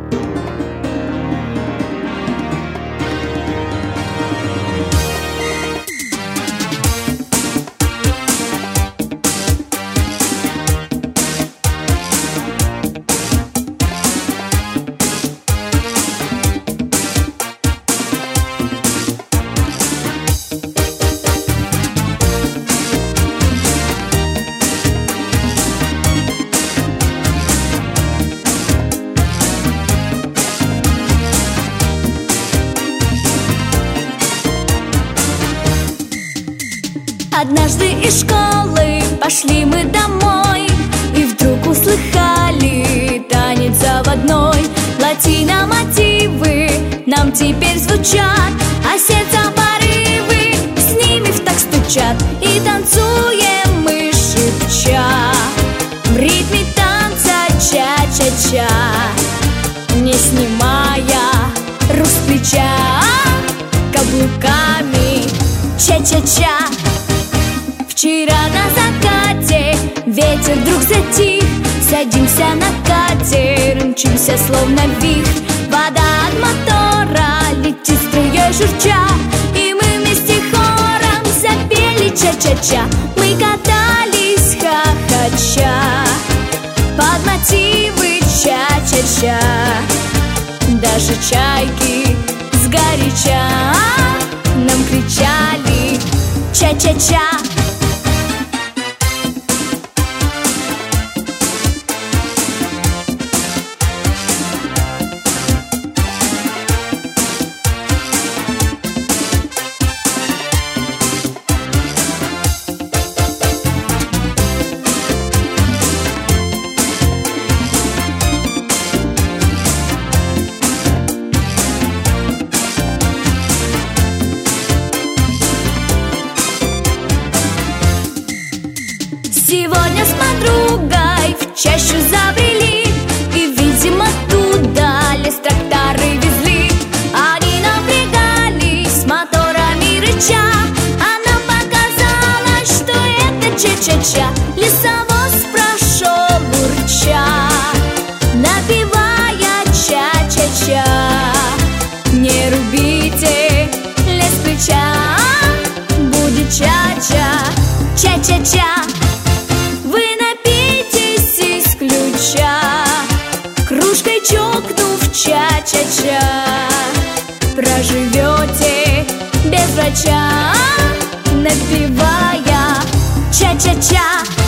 Однажды из школы пошли мы домой, и вдруг услыхали танец заводной. Латино-мотивы нам теперь звучат, а сердца порывы с ними в такт стучат. И танцуем мы шепча в ритме танца ча-ча-ча, не снимая рук с плеча, каблуками ча-ча-ча. Вчера на закате ветер вдруг затих, садимся на катер, мчимся словно вихрь. Вода от мотора летит струей журча, и мы вместе хором запели ча-ча-ча. Мы катались хохоча под мотивы ча-ча-ча. Даже чайки сгоряча нам кричали ча-ча-ча. Сегодня с подругой в чащу забрели, и, видимо, туда лес тракторы везли. Они напрягались, моторами рыча, а нам показалось, что это ча-ча-ча. Лесовоз прошел урча, напевая ча-ча-ча. Не рубите лес с плеча, будет ча-ча, ча-ча-ча. Кружкой чокнув ча-ча-ча, проживете без врача, напевая ча-ча-ча.